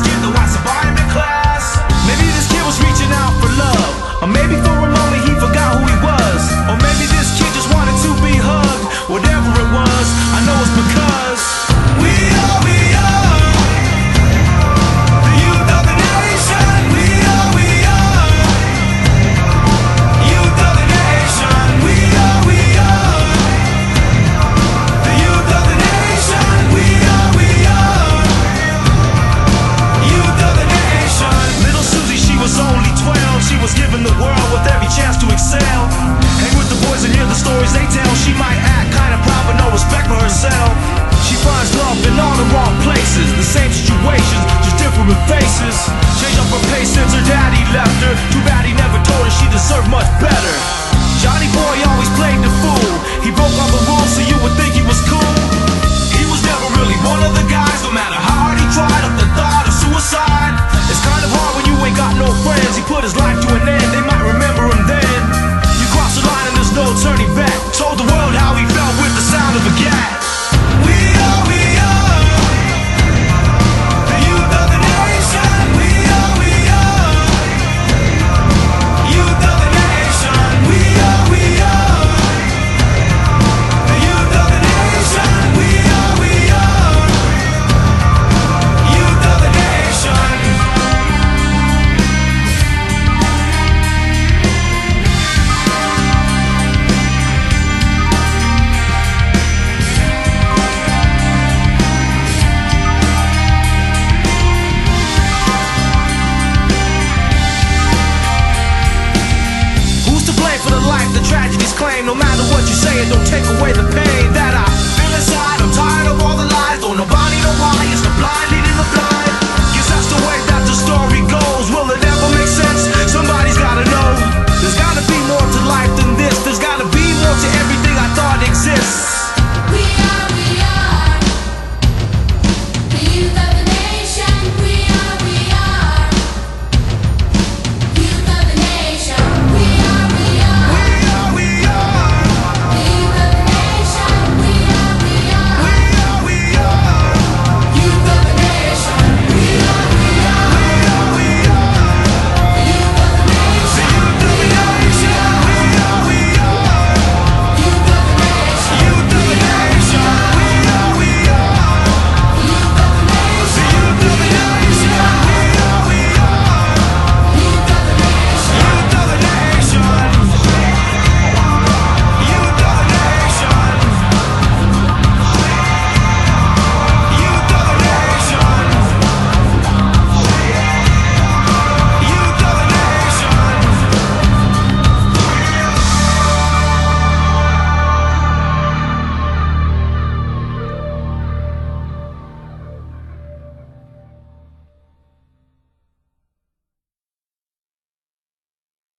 kid that wants to buy him in class. Maybe this kid was reaching out for love, or maybe for a moment he forgot who he was, or maybe this kid just wanted to be hugged. Whatever it was, I know it's because we are the youth of the nation. We are youth of the nation. We are the youth of the nation. We are youth of the nation. Little Susie, she was only 12. She was given the world with every chance to excel. Hang with the boys and hear the stories they tell. She might act kinda proud but no respect for herself. She finds love in all the wrong places. The same situations, just different faces. Changed up her pace since her daddy left her. Too bad he never told her she deserved much better.